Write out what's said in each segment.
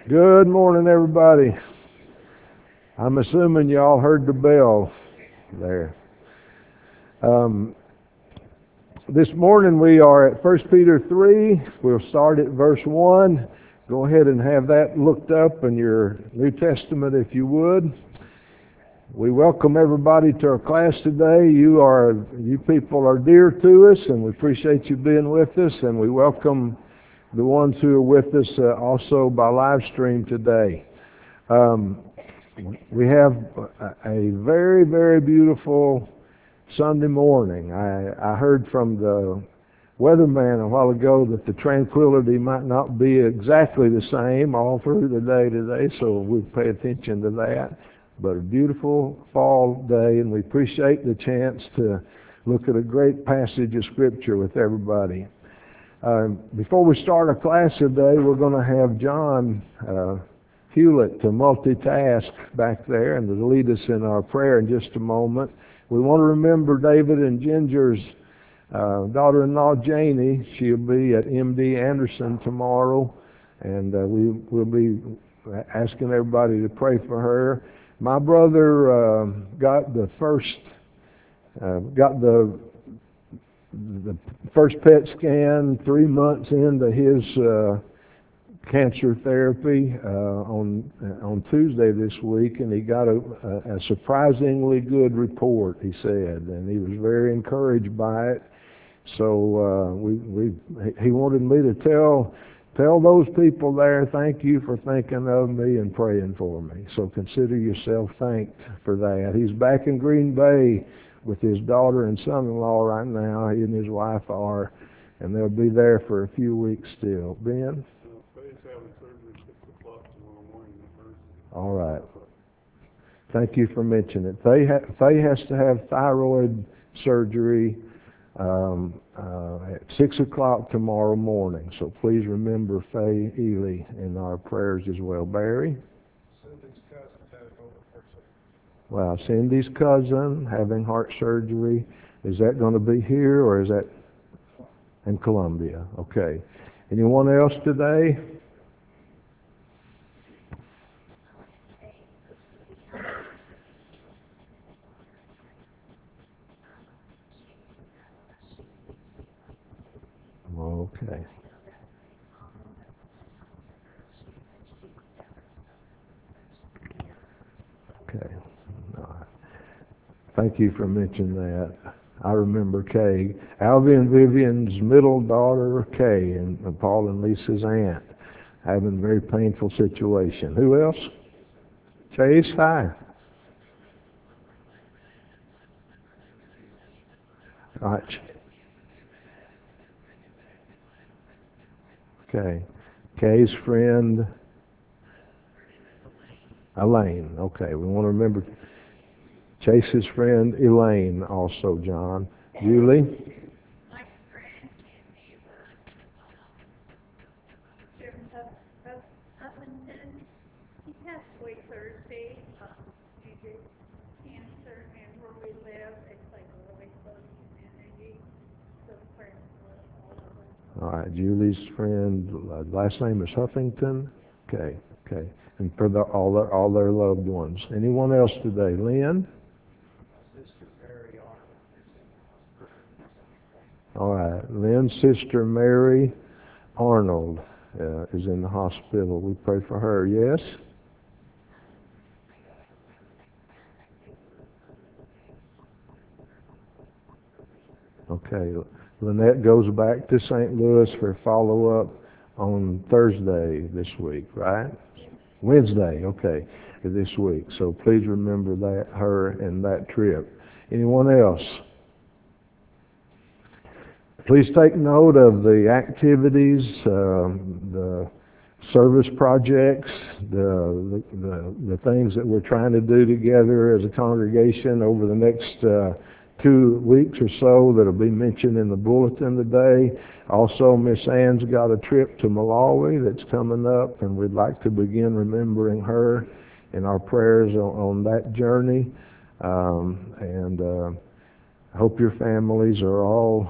Good morning, everybody. I'm assuming you all heard the bell there. Um, this morning we are at 1 Peter 3. We'll start at verse 1. Go ahead and have that looked up in your New Testament if you would. We welcome everybody to our class today. You people are dear to us, and we appreciate you being with us, and we welcome the ones who are with us also by live stream today. We have a very, very beautiful Sunday morning. I heard from the weatherman a while ago that the tranquility might not be exactly the same all through the day today, so we pay attention to that. But a beautiful fall day, and we appreciate the chance to look at a great passage of Scripture with everybody. Before we start our class today, we're going to have John Hewlett to multitask back there and to lead us in our prayer in just a moment. We want to remember David and Ginger's daughter-in-law Janie. She'll be at MD Anderson tomorrow, and we will be asking everybody to pray for her. My brother got the first PET scan 3 months into his cancer therapy on Tuesday this week, and he got a surprisingly good report, he said, and he was very encouraged by it. So he wanted me to tell those people there, thank you for thinking of me and praying for me. So consider yourself thanked for that. He's back in Green Bay with his daughter and son-in-law right now. He and his wife are, and they'll be there for a few weeks still. Ben? Faye's having surgery at 6 o'clock tomorrow morning. All right. Thank you for mentioning it. Faye has to have thyroid surgery at 6 o'clock tomorrow morning. So please remember Faye Ely in our prayers as well. Barry? Cindy's cousin had open heart surgery. Wow, Cindy's cousin having heart surgery. Is that going to be here or is that in Columbia? Okay. Anyone else today? Okay. Okay. All right. Thank you for mentioning that. I remember Kay, Alvy and Vivian's middle daughter, Kay, and Paul and Lisa's aunt, having a very painful situation. Who else? Chase, hi. All right. Okay. Kay's friend, Elaine. Okay, we want to remember Chase's friend, Elaine, also, John. Julie? Huffington. He passed away Thursday due to cancer, and where we live, it's like a really close community. So prayers for all of us. All right, Julie's friend, last name is Huffington. Okay, okay. And for all their loved ones. Anyone else today? Lynn? Sister Mary Arnold. All right, Lynn's sister Mary Arnold is in the hospital. We pray for her. Yes? Okay. Lynette goes back to St. Louis for follow-up on Thursday this week, right? Wednesday, okay, this week. So please remember that, her and that trip. Anyone else? Please take note of the activities, the service projects, the things that we're trying to do together as a congregation over the next 2 weeks or so that'll be mentioned in the bulletin today. Also, Miss Ann's got a trip to Malawi that's coming up, and we'd like to begin remembering her in our prayers on that journey. I hope your families are all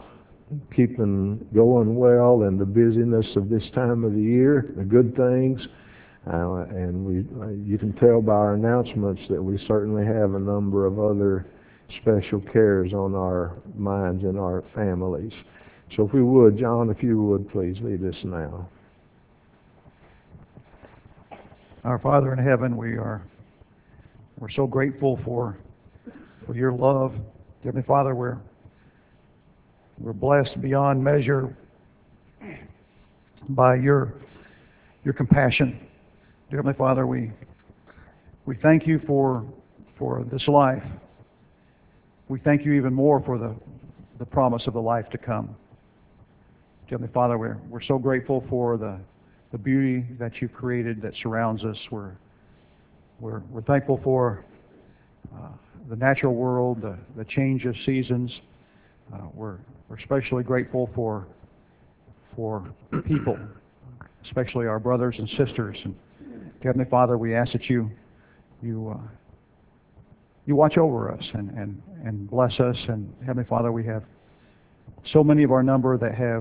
keeping going well in the busyness of this time of the year, the good things. And you can tell by our announcements that we certainly have a number of other special cares on our minds and our families. So if we would, John, if you would, please lead us now. Our Father in heaven, we're so grateful for your love. Heavenly Father, we're blessed beyond measure by your compassion. Dear Heavenly Father, we thank you for this life. We thank you even more for the promise of the life to come. Dear Heavenly Father, we're so grateful for the beauty that you've created that surrounds us. We're thankful for the natural world, the change of seasons. We're especially grateful for people, especially our brothers and sisters. And Heavenly Father, we ask that you watch over us and bless us. And Heavenly Father, we have so many of our number that have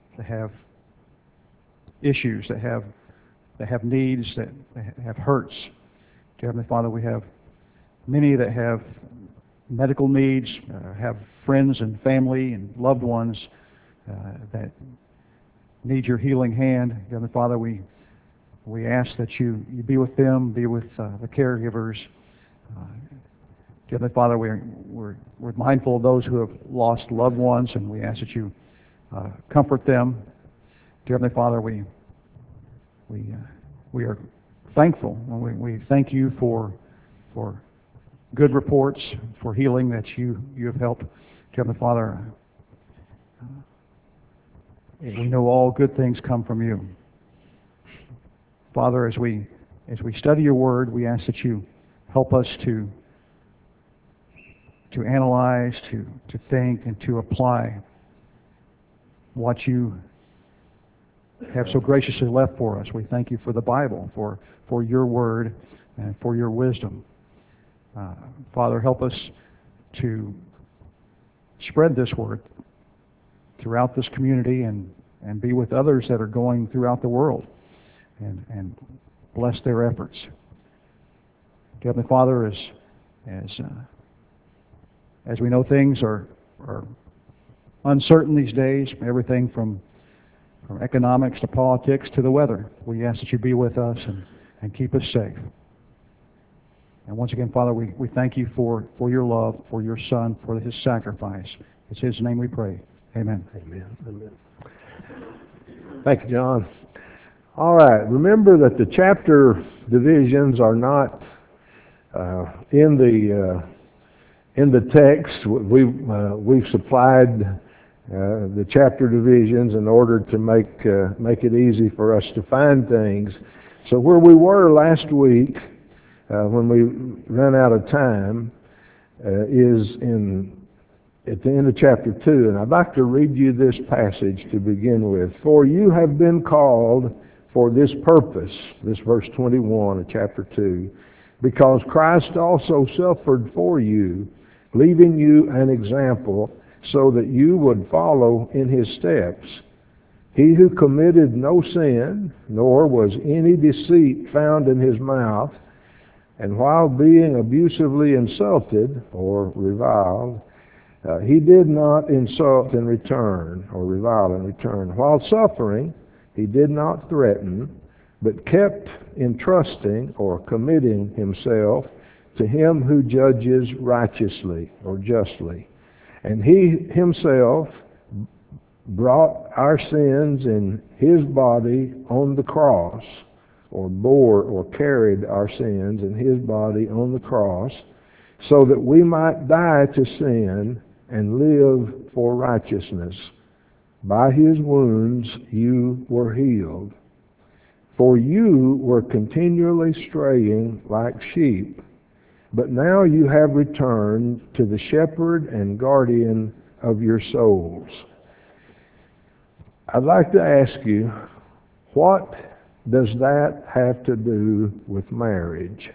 issues, that have needs, that have hurts. Dear Heavenly Father, we have many that have medical needs, have friends and family and loved ones that need your healing hand. Dear Heavenly Father, we ask that you be with them, be with the caregivers. Dear Heavenly Father, we're mindful of those who have lost loved ones, and we ask that you comfort them. Dear Heavenly Father, we are thankful. We thank you for good reports, for healing that you have helped. Dear Heavenly Father, we know all good things come from you. Father, as we study your word, we ask that you help us to analyze, to think, and to apply what you have so graciously left for us. We thank you for the Bible, for your word, and for your wisdom. Father, help us to spread this word throughout this community and be with others that are going throughout the world and bless their efforts. Dear Heavenly Father, as we know things are uncertain these days, everything from economics to politics to the weather, we ask that you be with us and keep us safe. And once again, Father, we thank you for your love, for your Son, for his sacrifice. It's his name we pray. Amen. Amen. Amen. Thank you, John. All right. Remember that the chapter divisions are not in the text. We've supplied the chapter divisions in order to make it easy for us to find things. So where we were last week, when we ran out of time, is at the end of chapter 2. And I'd like to read you this passage to begin with. For you have been called for this purpose, this verse 21 of chapter 2, because Christ also suffered for you, leaving you an example, so that you would follow in his steps. He who committed no sin, nor was any deceit found in his mouth, and while being abusively insulted or reviled, he did not insult in return or revile in return. While suffering, he did not threaten, but kept entrusting or committing himself to him who judges righteously or justly. And he himself brought our sins in his body on the cross, or bore or carried our sins in his body on the cross, so that we might die to sin and live for righteousness. By his wounds you were healed. For you were continually straying like sheep, but now you have returned to the shepherd and guardian of your souls. I'd like to ask you, what does that have to do with marriage?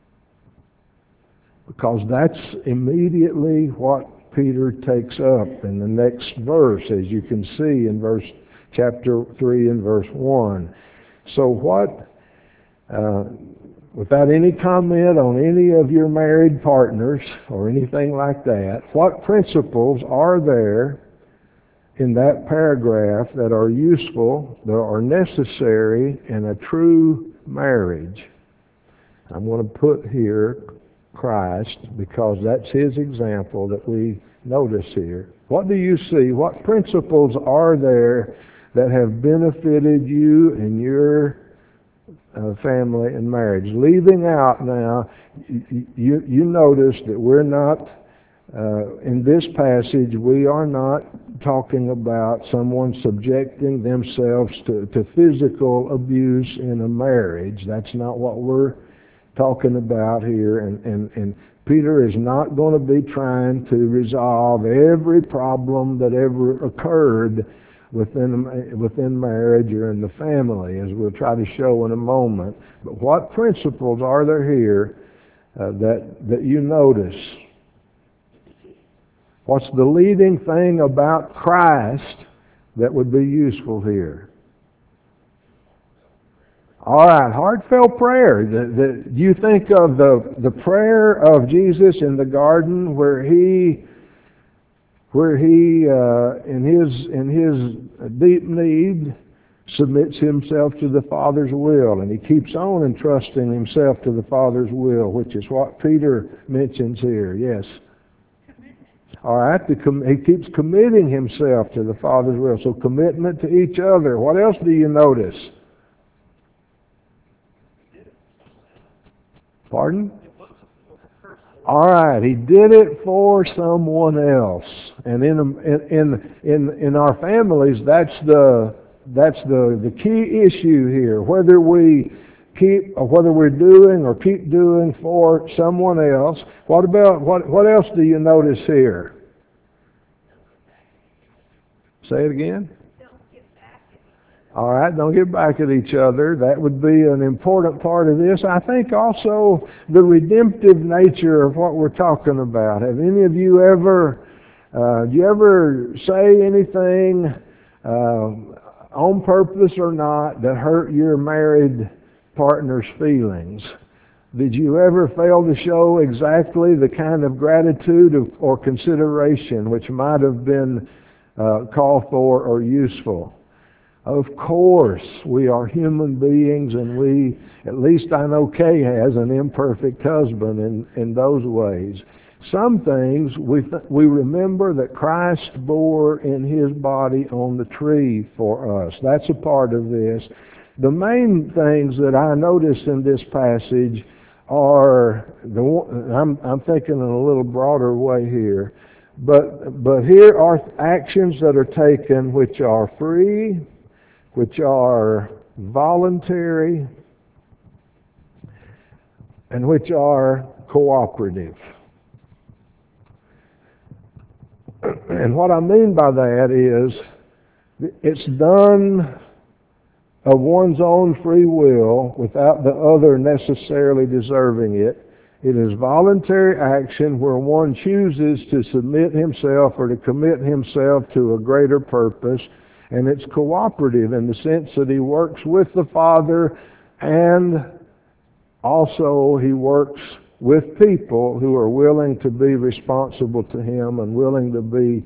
Because that's immediately what Peter takes up in the next verse, as you can see in chapter 3 and verse 1. So what Uh, without any comment on any of your married partners or anything like that, what principles are there in that paragraph that are useful, that are necessary in a true marriage? I'm going to put here Christ because that's his example that we notice here. What do you see? What principles are there that have benefited you and your family and marriage? Leaving out now, you notice that we're not, in this passage, we are not talking about someone subjecting themselves to physical abuse in a marriage. That's not what we're talking about here. And Peter is not going to be trying to resolve every problem that ever occurred within marriage or in the family, as we'll try to show in a moment. But what principles are there here that you notice? What's the leading thing about Christ that would be useful here? All right, heartfelt prayer. You think of the prayer of Jesus in the garden where he in his deep need submits himself to the Father's will, and he keeps on entrusting himself to the Father's will, which is what Peter mentions here. Yes. All right, he keeps committing himself to the Father's will. So commitment to each other. What else do you notice? Pardon? All right, he did it for someone else, and in our families, that's the key issue here. Whether we're doing or keep doing for someone else. What else do you notice here? Say it again. All right, don't get back at each other. That would be an important part of this. I think also the redemptive nature of what we're talking about. Have any of you ever, do you ever say anything on purpose or not that hurt your married partner's feelings? Did you ever fail to show exactly the kind of gratitude or consideration which might have been called for or useful? Of course, we are human beings, and at least I know Kay has an imperfect husband in those ways. Some things we remember that Christ bore in his body on the tree for us. That's a part of this. The main things that I notice in this passage are, I'm thinking in a little broader way here, but here are actions that are taken which are free, which are voluntary, and which are cooperative. And what I mean by that is it's done of one's own free will without the other necessarily deserving it. It is voluntary action where one chooses to submit himself or to commit himself to a greater purpose. And it's cooperative in the sense that he works with the Father, and also he works with people who are willing to be responsible to him and willing to be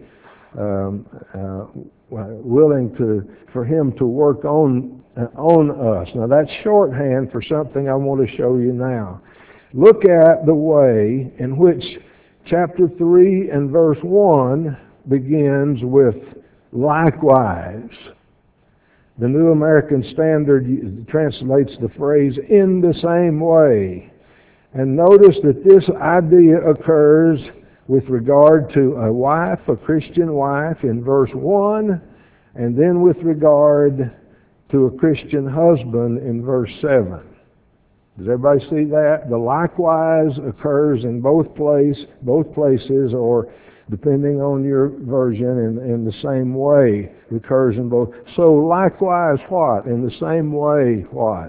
for him to work on us. Now that's shorthand for something I want to show you now. Look at the way in which chapter 3 and verse 1 begins with likewise. The New American Standard translates the phrase in the same way. And notice that this idea occurs with regard to a wife, a Christian wife, in verse 1, and then with regard to a Christian husband in verse 7. Does everybody see that? The likewise occurs in both places, or depending on your version, in the same way recurs in both. So likewise what? In the same way what?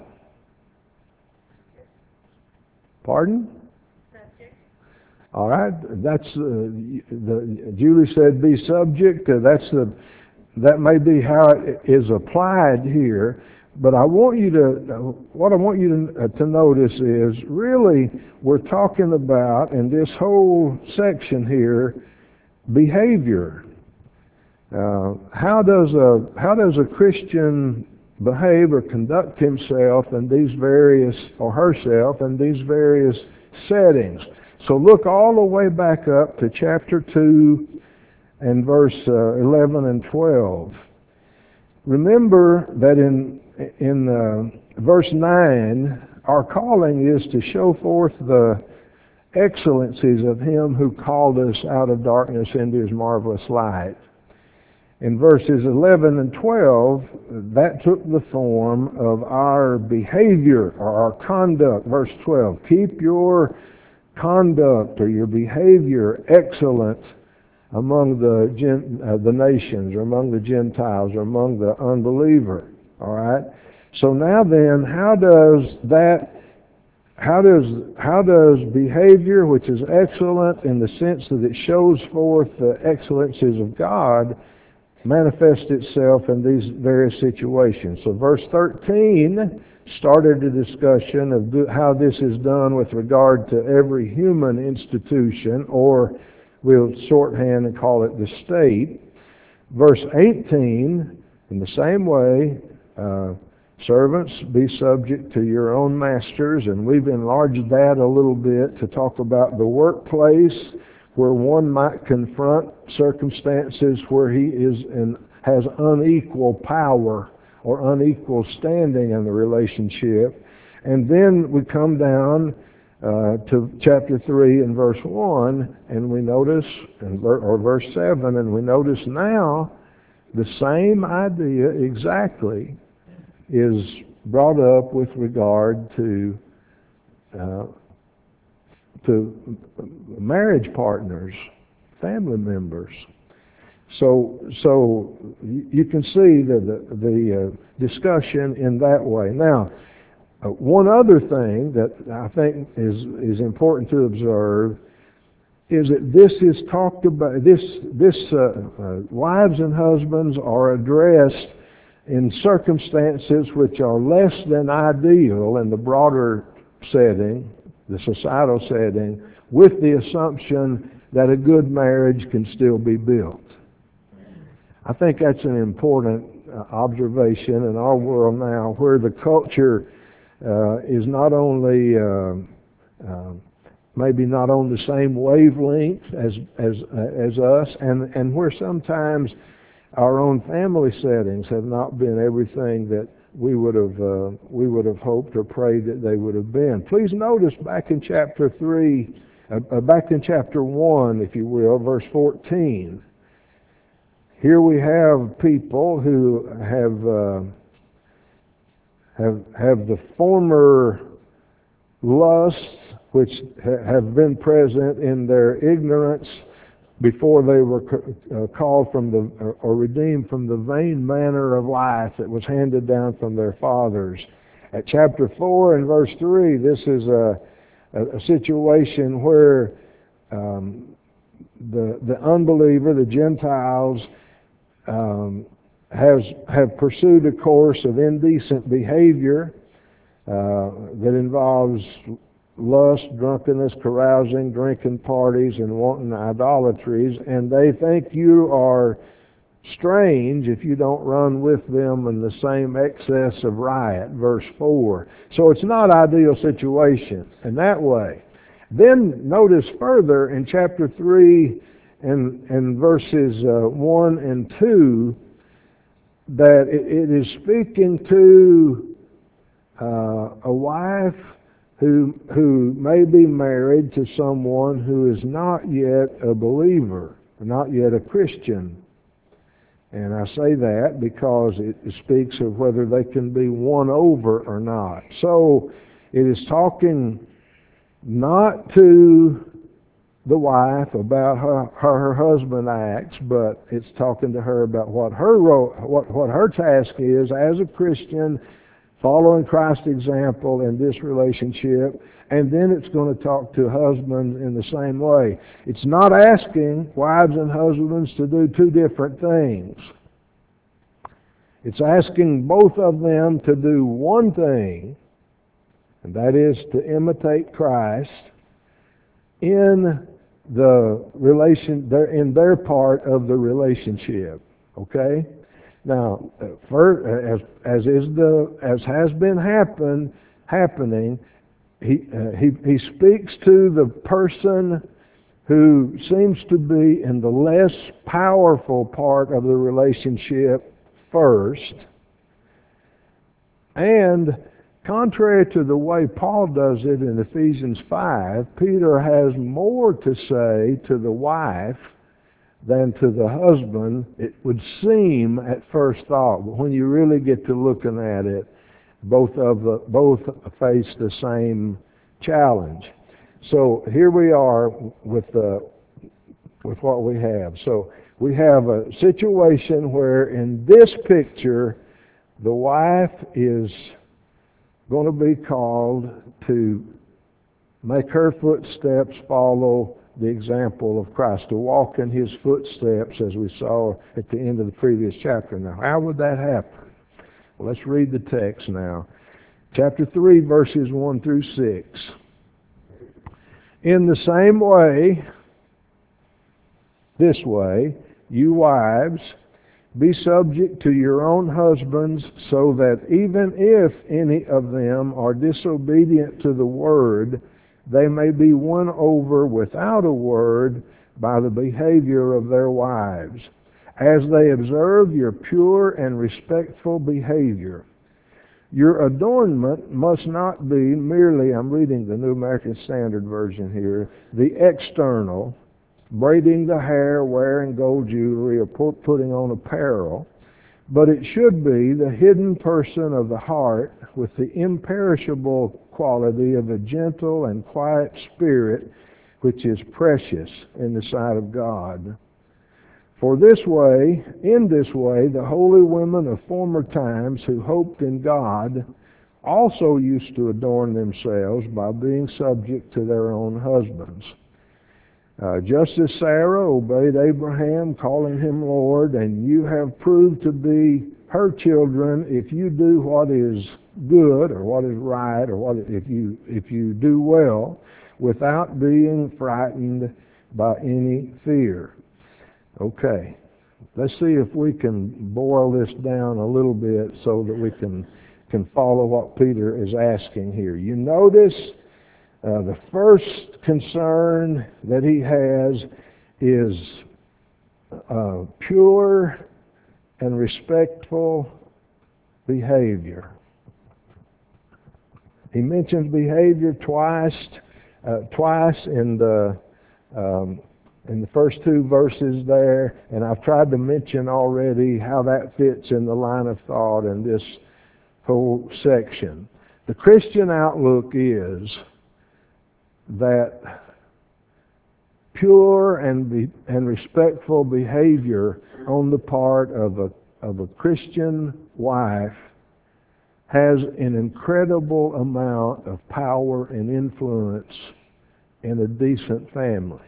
Pardon? Subject. All right, that's Julie said be subject. That may be how it is applied here, But I want you to, what I want you to notice is, really, we're talking about, in this whole section here, behavior. How does a Christian behave or conduct himself in these various, or herself, in these various settings? So look all the way back up to chapter 2 and verse 11 and 12. Remember that in verse 9, our calling is to show forth the excellencies of Him who called us out of darkness into His marvelous light. In verses 11 and 12, that took the form of our behavior or our conduct. Verse 12, keep your conduct or your behavior excellent among the nations, or among the Gentiles, or among the unbeliever. All right. So now then, how does behavior, which is excellent in the sense that it shows forth the excellencies of God, manifest itself in these various situations? So verse 13 started a discussion of how this is done with regard to every human institution, or we'll shorthand and call it the state. Verse 18, in the same way, servants, be subject to your own masters, and we've enlarged that a little bit to talk about the workplace, where one might confront circumstances where he has unequal power or unequal standing in the relationship. And then we come down to chapter 3 and verse 1, and we notice, or verse 7, and we notice now the same idea exactly is brought up with regard to marriage partners, family members. So you can see the discussion in that way. Now, one other thing that I think is important to observe is that this is talked about. Wives and husbands are addressed in circumstances which are less than ideal in the broader setting, the societal setting, with the assumption that a good marriage can still be built. I think that's an important observation in our world now, where the culture is not only maybe not on the same wavelength as us, and where sometimes our own family settings have not been everything that we would have hoped or prayed that they would have been. Please notice back in chapter 1, if you will, verse 14. Here we have people who have the former lusts which have been present in their ignorance before they were called from or redeemed from the vain manner of life that was handed down from their fathers. At chapter 4 and verse 3, this is a situation where the unbeliever, the Gentiles, have pursued a course of indecent behavior that involves lust, drunkenness, carousing, drinking parties, and wanton idolatries, and they think you are strange if you don't run with them in the same excess of riot, verse 4. So it's not an ideal situation in that way. Then notice further in chapter 3 and verses 1 and 2 that it is speaking to a wife who may be married to someone who is not yet a believer, not yet a Christian. And I say that because it speaks of whether they can be won over or not. So it is talking not to the wife about how her husband acts, but it's talking to her about what her task is as a Christian, following Christ's example in this relationship, and then it's going to talk to husbands in the same way. It's not asking wives and husbands to do two different things. It's asking both of them to do one thing, and that is to imitate Christ in the relation, in their part of the relationship. Okay? Now, first, as has been happening, he speaks to the person who seems to be in the less powerful part of the relationship first. And contrary to the way Paul does it in Ephesians 5, Peter has more to say to the wife than to the husband, it would seem at first thought. But when you really get to looking at it, both face the same challenge. So here we are with what we have. So we have a situation where in this picture, the wife is going to be called to make her footsteps follow the example of Christ, to walk in his footsteps as we saw at the end of the previous chapter. Now, how would that happen? Well, let's read the text now. Chapter 3, verses 1 through 6. In the same way, this way, you wives, be subject to your own husbands, so that even if any of them are disobedient to the word, they may be won over without a word by the behavior of their wives, as they observe your pure and respectful behavior. Your adornment must not be merely, I'm reading the New American Standard Version here, the external, braiding the hair, wearing gold jewelry, or putting on apparel, but it should be the hidden person of the heart with the imperishable quality of a gentle and quiet spirit, which is precious in the sight of God. For in this way, the holy women of former times who hoped in God also used to adorn themselves by being subject to their own husbands. Just as Sarah obeyed Abraham, calling him Lord, and you have proved to be her children if you do what is good or what is right, or if you do well, without being frightened by any fear. Okay, let's see if we can boil this down a little bit so that we can follow what Peter is asking here. You notice the first concern that he has is pure and respectful behavior. He mentions behavior twice in the first two verses there, and I've tried to mention already how that fits in the line of thought in this whole section. The Christian outlook is that pure and respectful behavior on the part of a Christian wife has an incredible amount of power and influence in a decent family.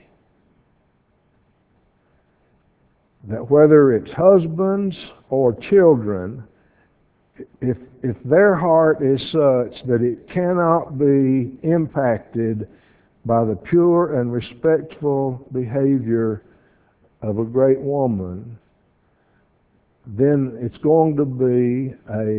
That whether it's husbands or children, if their heart is such that it cannot be impacted by the pure and respectful behavior of a great woman, then it's going to be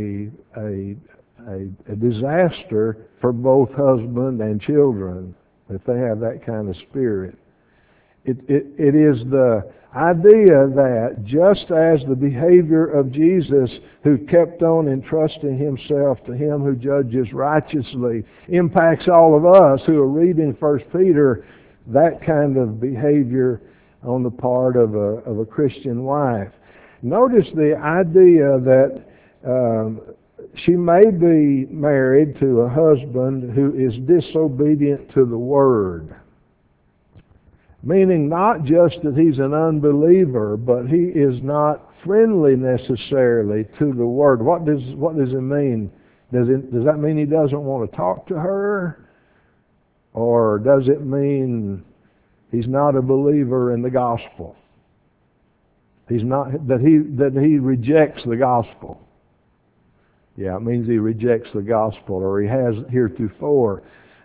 a disaster for both husband and children if they have that kind of spirit. It is the idea that just as the behavior of Jesus, who kept on entrusting himself to him who judges righteously, impacts all of us who are reading 1 Peter, that kind of behavior on the part of a Christian wife. Notice the idea that she may be married to a husband who is disobedient to the Word. Meaning not just that he's an unbeliever, but he is not friendly necessarily to the Word. What does it mean? Does that mean he doesn't want to talk to her? Or does it mean he's not a believer in the gospel? He's not, that he rejects the gospel. Yeah, it means he rejects the gospel, or he has heretofore.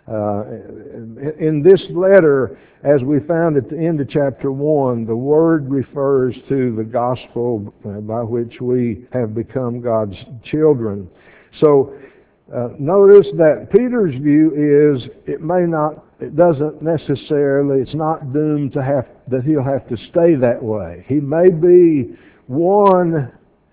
In this letter, as we found at the end of chapter 1, the word refers to the gospel by which we have become God's children. So notice that Peter's view is it's not doomed to have, that he'll have to stay that way. He may be won.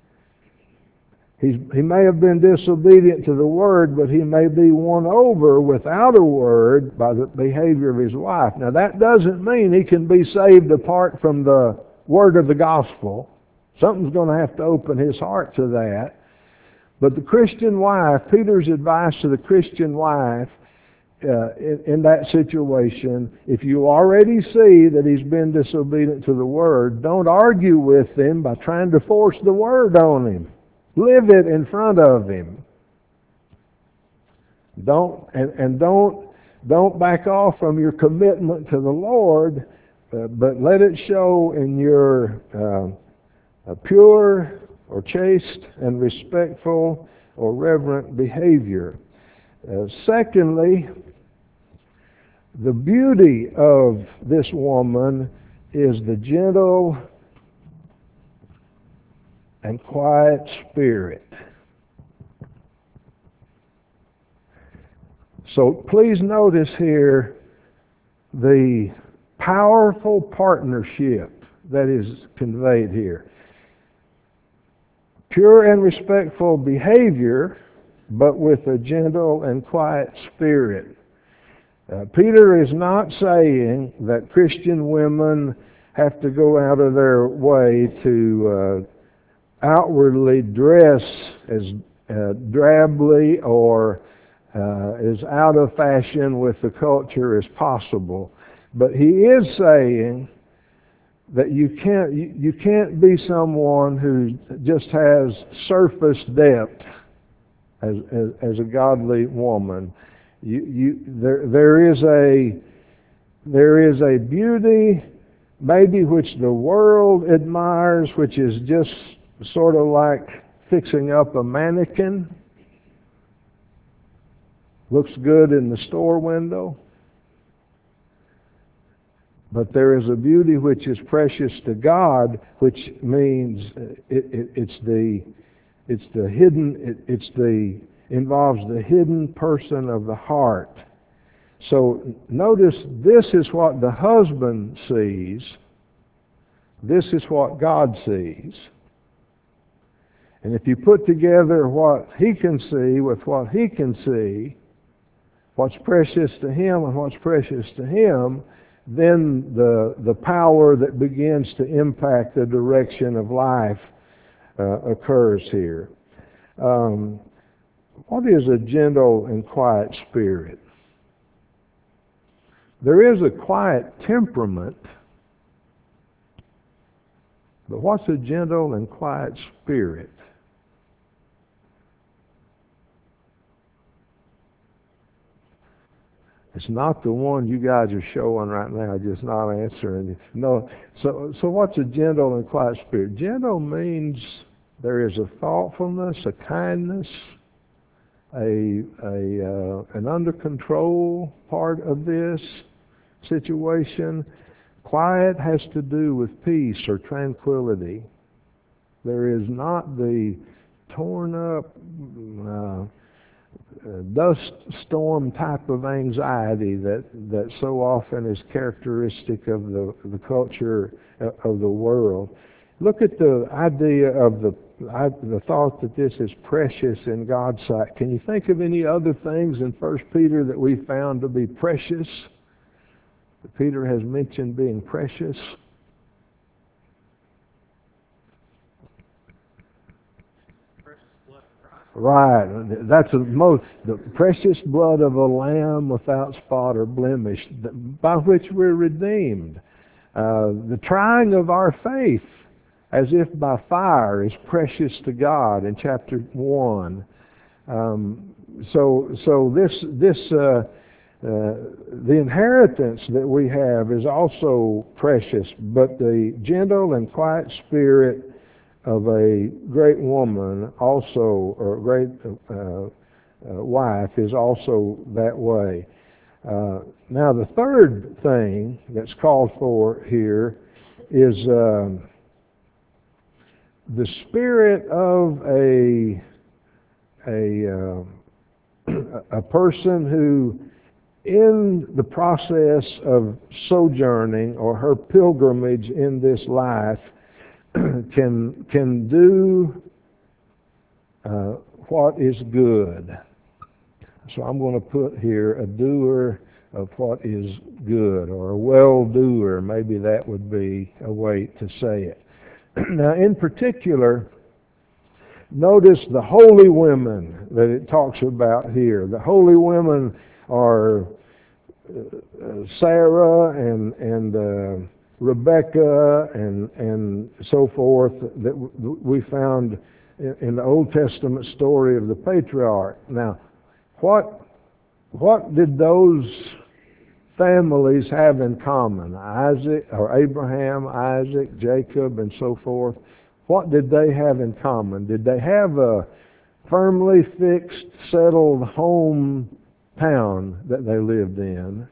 He may have been disobedient to the word, but he may be won over without a word by the behavior of his wife. Now that doesn't mean he can be saved apart from the word of the gospel. Something's going to have to open his heart to that. But the Christian wife, Peter's advice to the Christian wife in that situation, if you already see that he's been disobedient to the word, don't argue with him by trying to force the word on him. Live it in front of him. Don't back off from your commitment to the Lord, but let it show in your pure or chaste and respectful or reverent behavior. Secondly, the beauty of this woman is the gentle and quiet spirit. So please notice here the powerful partnership that is conveyed here. Pure and respectful behavior, but with a gentle and quiet spirit. Peter is not saying that Christian women have to go out of their way to outwardly dress as drably or as out of fashion with the culture as possible. But he is saying that you can't be someone who just has surface depth as a godly woman. There is a beauty maybe which the world admires, which is just sort of like fixing up a mannequin. Looks good in the store window. But there is a beauty which is precious to God, which means involves the hidden person of the heart. So notice, this is what the husband sees. This is what God sees. And if you put together what he can see with what he can see, what's precious to him and what's precious to him, then the power that begins to impact the direction of life occurs here. What is a gentle and quiet spirit? There is a quiet temperament, but what's a gentle and quiet spirit? It's not the one you guys are showing right now, just not answering. No. So what's a gentle and quiet spirit? Gentle means there is a thoughtfulness, a kindness, an under control part of this situation. Quiet has to do with peace or tranquility. There is not the torn up dust storm type of anxiety that so often is characteristic of the culture of the world. Look at the idea of the thought that this is precious in God's sight. Can you think of any other things in 1 Peter that we found to be precious? That Peter has mentioned being precious. Right. That's the precious blood of a lamb without spot or blemish, by which we're redeemed. The trying of our faith, as if by fire, is precious to God in chapter 1. So this The inheritance that we have is also precious, but the gentle and quiet spirit of a great woman also, or a great wife, is also that way. Now the third thing that's called for here is the spirit of a person who, in the process of sojourning or her pilgrimage in this life, can do what is good. So I'm going to put here a doer of what is good, or a well-doer. Maybe that would be a way to say it. Now, in particular, notice the holy women that it talks about here. The holy women are Sarah and Rebecca and so forth that we found in the Old Testament story of the patriarch. Now, what did those families have in common? Isaac, or Abraham, Isaac, Jacob, and so forth. What did they have in common? Did they have a firmly fixed, settled hometown that they lived in?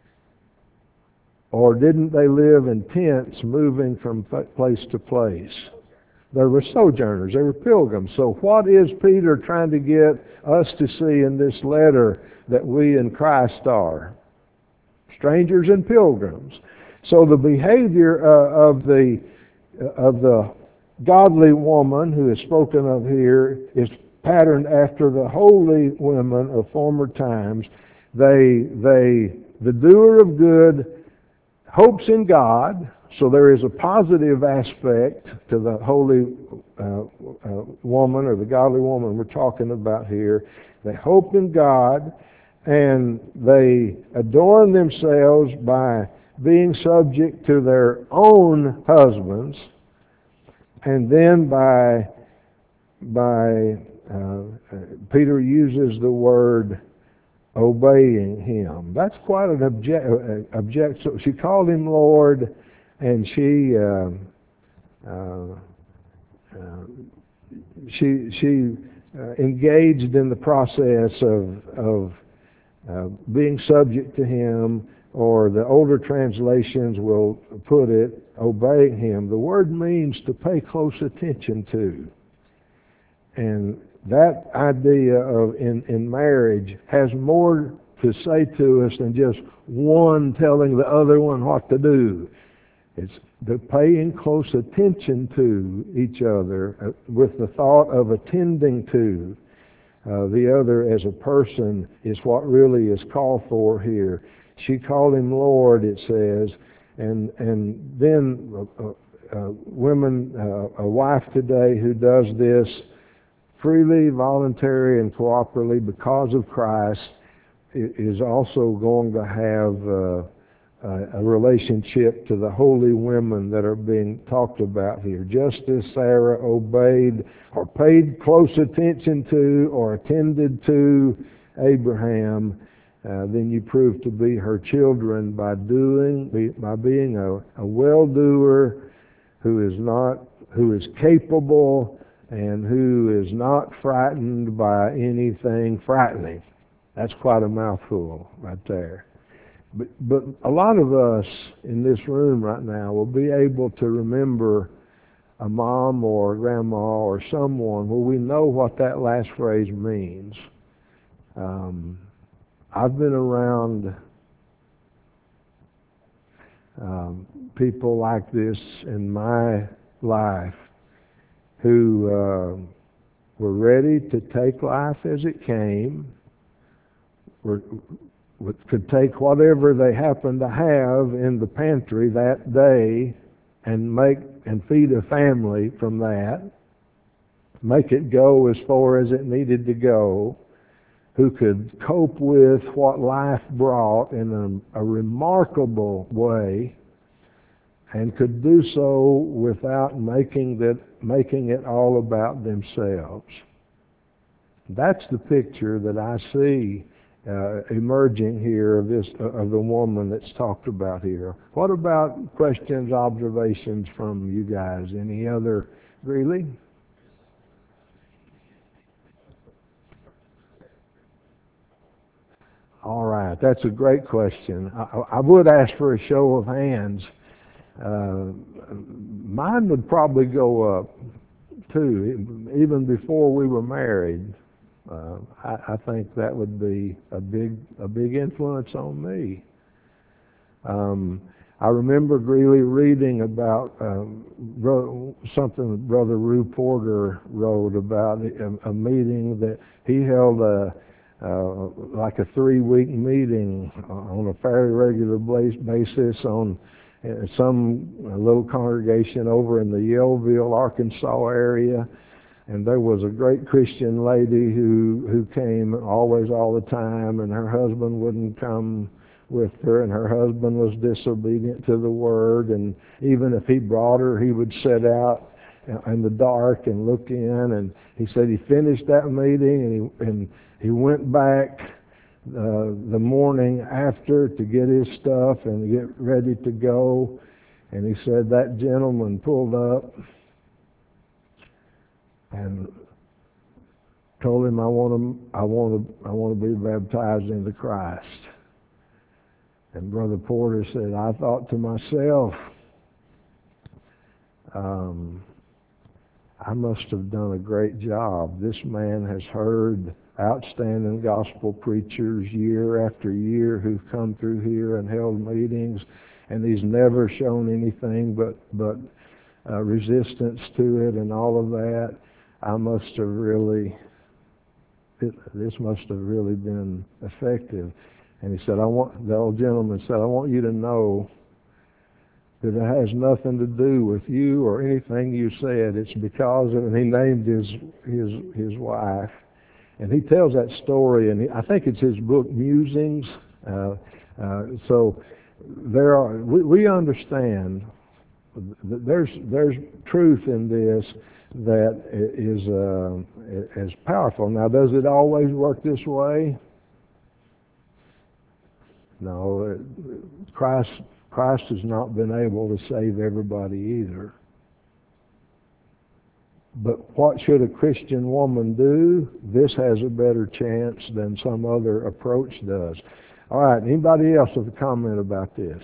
Or didn't they live in tents moving from place to place? They were sojourners, they were pilgrims. So what is Peter trying to get us to see in this letter that we in Christ are? Strangers and pilgrims. So the behavior of the godly woman who is spoken of here is patterned after the holy women of former times. The doer of good hopes in God, so there is a positive aspect to the holy woman, or the godly woman we're talking about here. They hope in God, and they adorn themselves by being subject to their own husbands, and then Peter uses the word obeying him. That's quite an object. So she called him Lord, and she engaged in the process of being subject to him, or the older translations will put it, obeying him. The word means to pay close attention to. And that idea of in marriage has more to say to us than just one telling the other one what to do. It's the paying close attention to each other with the thought of attending to the other as a person is what really is called for here. She called him Lord, it says, and then women, a wife today who does this freely, voluntary, and cooperatively because of Christ is also going to have a relationship to the holy women that are being talked about here. Just as Sarah obeyed or paid close attention to or attended to Abraham, then you prove to be her children by being a well-doer who is capable and who is not frightened by anything frightening. That's quite a mouthful right there. But a lot of us in this room right now will be able to remember a mom or a grandma or someone where we know what that last phrase means. I've been around people like this in my life who were ready to take life as it came, could take whatever they happened to have in the pantry that day and feed a family from that, make it go as far as it needed to go, who could cope with what life brought in a remarkable way, and could do so without making it all about themselves. That's the picture that I see emerging here of the woman that's talked about here. What about questions, observations from you guys? Any other? Greeley? All right, that's a great question. I would ask for a show of hands. Mine would probably go up too, even before we were married. I think that would be a big influence on me. I remember Greeley reading about something Brother Rue Porter wrote about a meeting that he held like a 3-week meeting on a fairly regular basis on some little congregation over in the Yellville, Arkansas area. And there was a great Christian lady who came always all the time, and her husband wouldn't come with her, and her husband was disobedient to the word, and even if he brought her, he would sit out in the dark and look in. And he said he finished that meeting, and he went back the morning after to get his stuff and get ready to go. And he said that gentleman pulled up and told him, I want to be baptized into Christ. And Brother Porter said, I thought to myself, I must have done a great job. This man has heard outstanding gospel preachers year after year who've come through here and held meetings, and he's never shown anything but resistance to it and all of that. This must have really been effective. And he said, the old gentleman said, I want you to know that it has nothing to do with you or anything you said. It's because of, and he named his wife. And he tells that story, and I think it's his book, Musings. So we understand that there's truth in this that is powerful. Now, does it always work this way? No, Christ has not been able to save everybody either. But what should a Christian woman do? This has a better chance than some other approach does. All right, anybody else with a comment about this?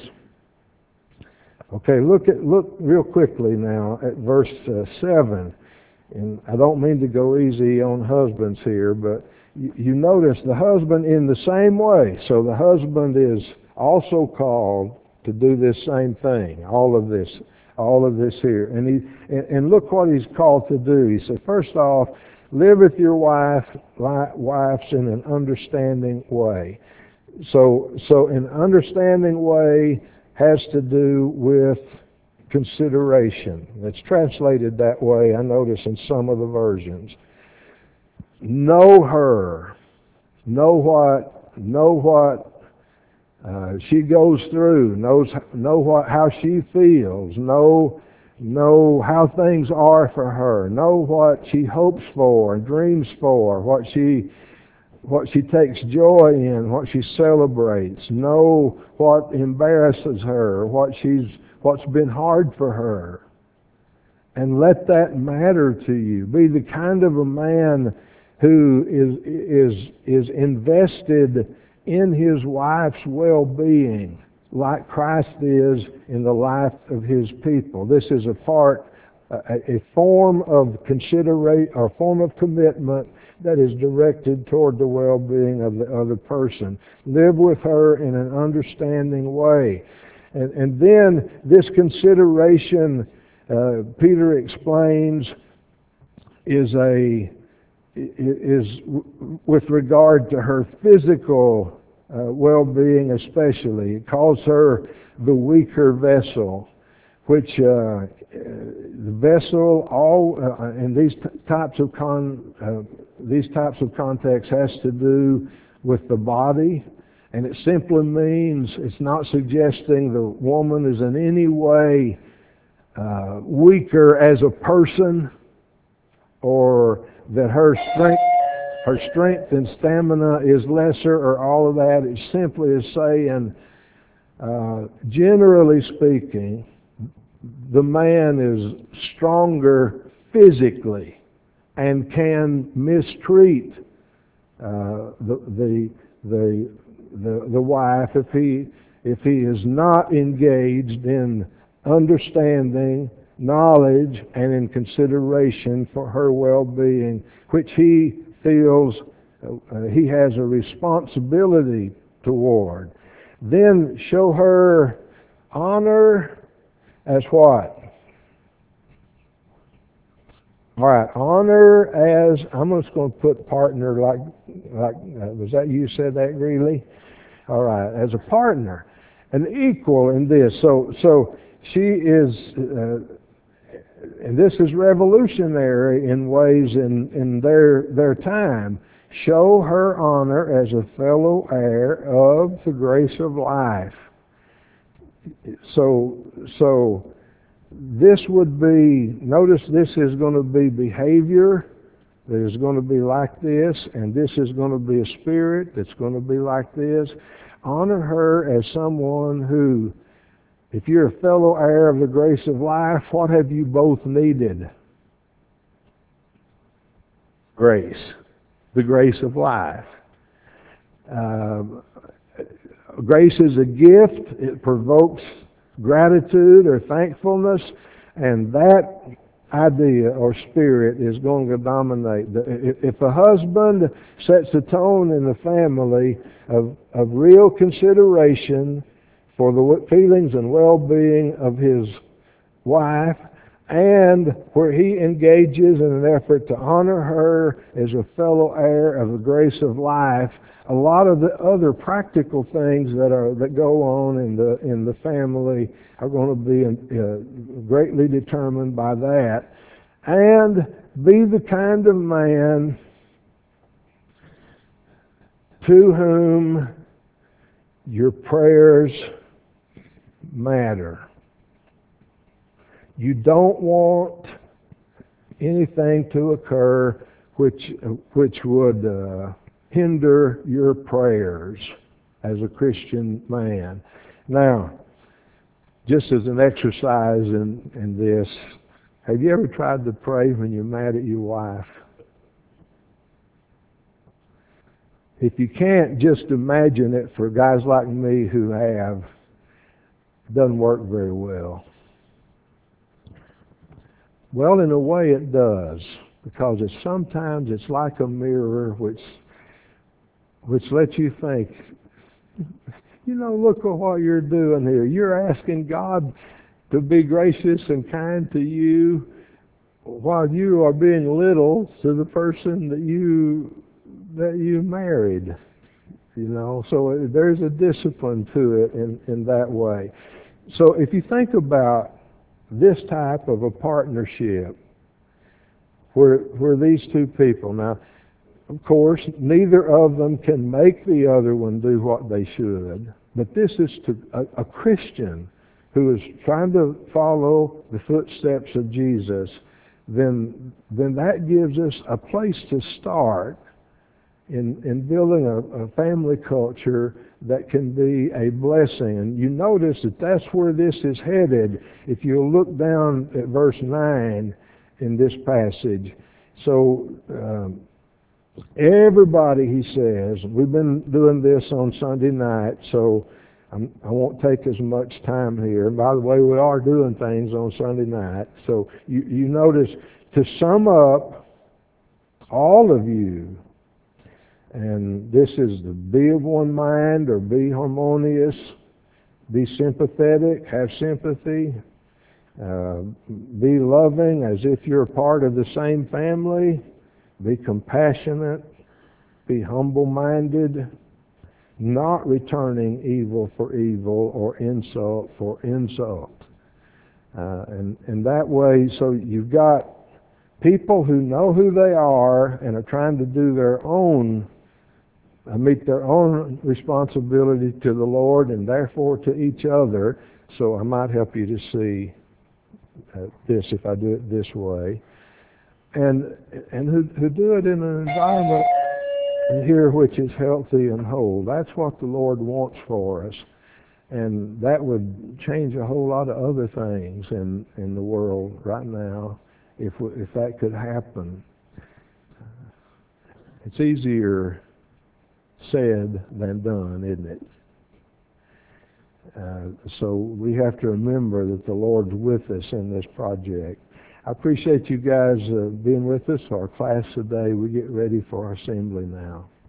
Okay, look real quickly now at verse 7. And I don't mean to go easy on husbands here, but you notice the husband in the same way. So the husband is also called to do this same thing, all of this here. And look what he's called to do. He said, first off, live with your wives in an understanding way. So an understanding way has to do with consideration. It's translated that way, I notice, in some of the versions. Know her. Know what she goes through. Know how she feels. Know how things are for her. Know what she hopes for and dreams for. What she takes joy in. What she celebrates. Know what embarrasses her. What's been hard for her. And let that matter to you. Be the kind of a man who is invested in his wife's well-being, like Christ is in the life of his people. This is a form of consideration or form of commitment that is directed toward the well-being of the other person. Live with her in an understanding way. And then this consideration, Peter explains, is with regard to her physical well-being especially. It calls her the weaker vessel, which the vessel in these types of contexts has to do with the body. And it simply means, it's not suggesting the woman is in any way weaker as a person, or that her strength her strength and stamina is lesser or all of that. It simply is saying, generally speaking, the man is stronger physically and can mistreat the wife if he is not engaged in understanding, knowledge, and in consideration for her well-being, which he feels he has a responsibility toward. Then show her honor as what? All right, honor as, I'm just going to put partner like was that you said that, Greeley? All right, as a partner, an equal in this. So she is, and this is revolutionary in ways in their time. Show her honor as a fellow heir of the grace of life. So this would be, notice this is going to be behavior that is going to be like this, and this is going to be a spirit that's going to be like this. Honor her as someone who, if you're a fellow heir of the grace of life, what have you both needed? Grace. The grace of life. Grace is a gift. It provokes gratitude or thankfulness, and that idea or spirit is going to dominate. If a husband sets a tone in the family of real consideration for the feelings and well-being of his wife, and where he engages in an effort to honor her as a fellow heir of the grace of life, a lot of the other practical things that go on in the family are going to be greatly determined by that. And be the kind of man to whom your prayers matter. You don't want anything to occur which would hinder your prayers as a Christian man. Now, just as an exercise in this, have you ever tried to pray when you're mad at your wife? If you can't, just imagine it for guys like me who have. It doesn't work very well. Well, in a way it does, because sometimes it's like a mirror which lets you think, look at what you're doing here. You're asking God to be gracious and kind to you while you are being little to the person that you married. So there's a discipline to it in that way. So if you think about this type of a partnership where these two people, now of course neither of them can make the other one do what they should, but this is to a Christian who is trying to follow the footsteps of Jesus, then that gives us a place to start in building a family culture that can be a blessing. And you notice that that's where this is headed if you look down at verse 9 in this passage. So everybody, he says, we've been doing this on Sunday night, so I won't take as much time here. By the way, we are doing things on Sunday night. So you notice, to sum up, all of you, and this is to be of one mind or be harmonious, be sympathetic, have sympathy, be loving as if you're part of the same family, be compassionate, be humble-minded, not returning evil for evil or insult for insult. And that way, so you've got people who know who they are and are trying to do their own, meet their own responsibility to the Lord and therefore to each other. So I might help you to see this if I do it this way. And who do it in an environment and hear which is healthy and whole. That's what the Lord wants for us. And that would change a whole lot of other things in the world right now if that could happen. It's easier said than done, isn't it? So we have to remember that the Lord's with us in this project. I appreciate you guys being with us. Our class today, we get ready for our assembly now.